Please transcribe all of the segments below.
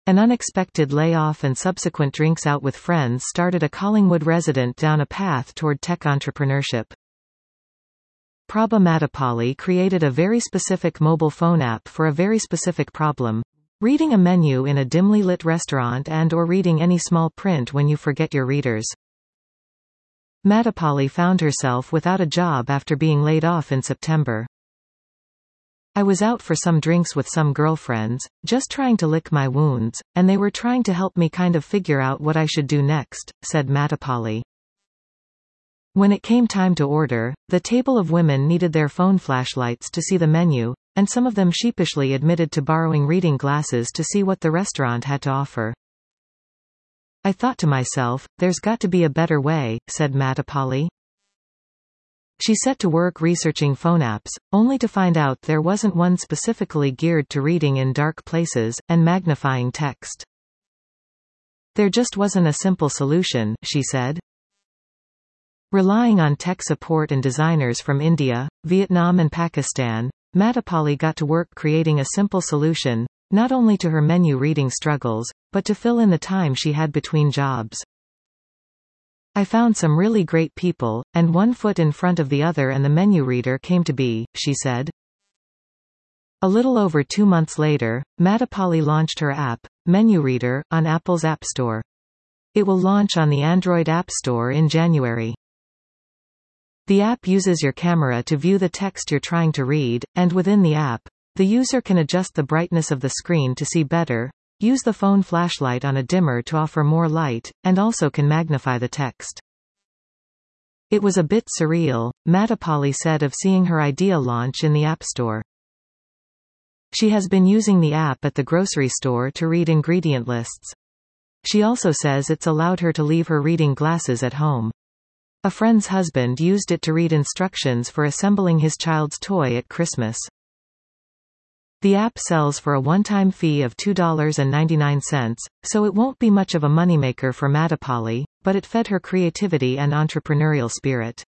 An unexpected layoff and subsequent drinks out with friends started a Collingwood resident down a path toward tech entrepreneurship. Prabha Mattapalli created a very specific mobile phone app for a very specific problem: reading a menu in a dimly lit restaurant and/or reading any small print when you forget your readers. Mattapalli found herself without a job after being laid off in September. "I was out for some drinks with some girlfriends, just trying to lick my wounds, and they were trying to help me kind of figure out what I should do next," said Mattapalli. When it came time to order, the table of women needed their phone flashlights to see the menu, and some of them sheepishly admitted to borrowing reading glasses to see what the restaurant had to offer. "I thought to myself, there's got to be a better way," said Mattapalli. She set to work researching phone apps, only to find out there wasn't one specifically geared to reading in dark places, and magnifying text. "There just wasn't a simple solution," she said. Relying on tech support and designers from India, Vietnam and Pakistan, Mattapalli got to work creating a simple solution, not only to her menu reading struggles, but to fill in the time she had between jobs. "I found some really great people, and one foot in front of the other and the menu reader came to be," she said. A little over 2 months later, Mattapalli launched her app, Menu Reader, on Apple's App Store. It will launch on the Android App Store in January. The app uses your camera to view the text you're trying to read, and within the app, the user can adjust the brightness of the screen to see better, use the phone flashlight on a dimmer to offer more light, and also can magnify the text. "It was a bit surreal," Mattapalli said of seeing her idea launch in the App Store. She has been using the app at the grocery store to read ingredient lists. She also says it's allowed her to leave her reading glasses at home. A friend's husband used it to read instructions for assembling his child's toy at Christmas. The app sells for a one-time fee of $2.99, so it won't be much of a moneymaker for Mattapalli, but it fed her creativity and entrepreneurial spirit.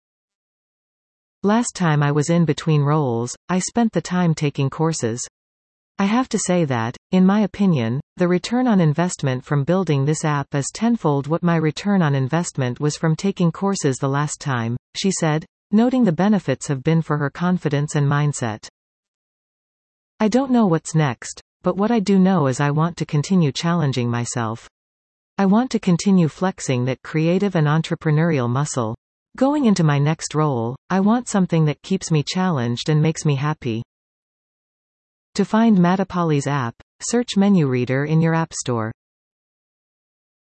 "Last time I was in between roles, I spent the time taking courses. I have to say that, in my opinion, the return on investment from building this app is tenfold what my return on investment was from taking courses the last time," she said, noting the benefits have been for her confidence and mindset. "I don't know what's next, but what I do know is I want to continue challenging myself. I want to continue flexing that creative and entrepreneurial muscle. Going into my next role, I want something that keeps me challenged and makes me happy." To find Mattapalli's app, search Menu Reader in your App Store.